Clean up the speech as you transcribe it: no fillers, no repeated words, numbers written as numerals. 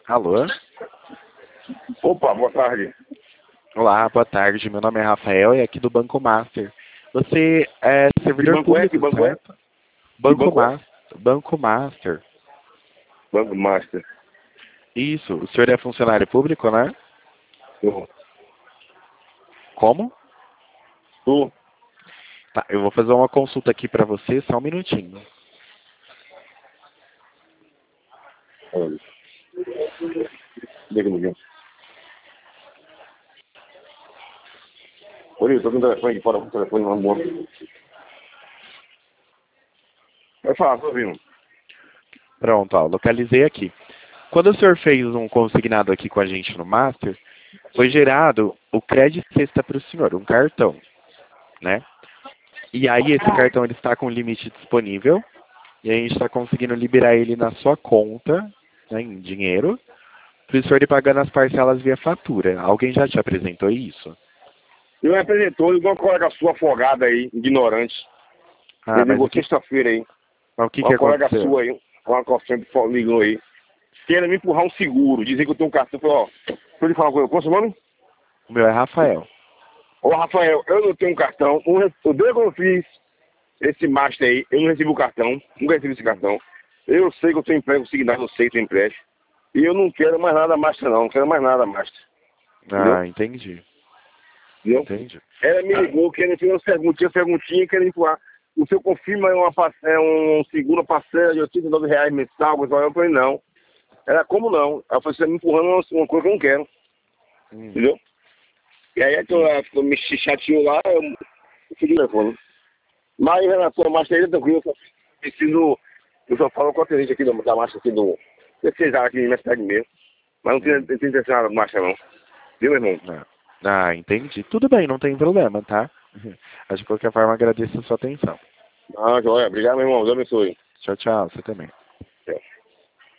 Alô? Opa, boa tarde. Olá, boa tarde. Meu nome é Rafael e é aqui do Banco Master. Você é Que servidor banco é? Que público, banco é? certo? Que Banco banco é? Master. Banco Master. Banco Master. Isso. O senhor é funcionário público, né? Tô. Como? Tô. Tá, eu vou fazer uma consulta aqui para você, só um minutinho. Olha. Liga no meu. Olha, eu tô com o telefone aqui fora, com o telefone na mão. Vai falar, tô ouvindo. Pronto, ó, localizei aqui. Quando o senhor fez um consignado aqui com a gente no Master, foi gerado o crédito sexta para o senhor, um cartão, né? E aí esse cartão ele está com limite disponível e a gente está conseguindo liberar ele na sua conta, né, em dinheiro, para o senhor ir pagando as parcelas via fatura. Alguém já te apresentou isso? E me apresentou igual uma colega sua afogada aí, ignorante. Ah, Me mas ligou sexta-feira aí. o que Uma colega aconteceu? sua aí, uma colega ligou aí. Querendo me empurrar um seguro, dizer que eu tenho um cartão. Eu falei, ó, deixa eu lhe falar uma coisa. Qual é o seu nome? O meu é Rafael. Ô, Rafael, eu não tenho um cartão. Desde que eu fiz esse master aí, eu não recebi o cartão. Nunca recebi esse cartão. Eu sei que eu tenho emprego signado, eu sei que tenho empréstimo. E eu não quero mais nada master, não. Não quero mais nada master. Entendeu? Ah, entendi. Entendeu? Entendi. Ela me ligou, querendo fazer umas perguntinhas, querendo empurrar. O seu confirma um seguro parcela de R$ 89 mensal. Eu falei, não. Ela, como não? Ela falou, você tá me empurrando uma coisa que eu não quero. Hum, Entendeu? E aí ela ficou, me chateou lá, eu fui de telefone. Mas em relação à marcha aí, tranquilo, eu só preciso. Eu só falo com a tenente aqui da marcha aqui do. Vocês aqui na minha cidade mesmo. Mas não hum. tem intenção na marcha não. Viu, meu irmão? Ah, entendi. Tudo bem, não tem problema, tá? Mas de qualquer forma agradeço a sua atenção. Ah, joia. Obrigado, meu irmão. Deus abençoe. Tchau, tchau. Você também.